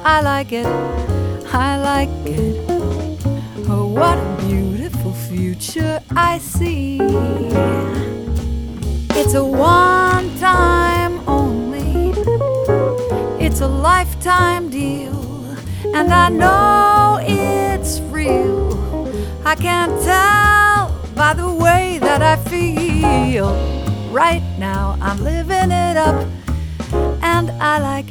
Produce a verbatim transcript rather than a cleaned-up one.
I like it, I like it. Oh, what a beautiful future I see. It's a one time only, it's a lifetime deal, and I know it's real. I can't tell by the way that I feel. Right now I'm living it up, and I like it.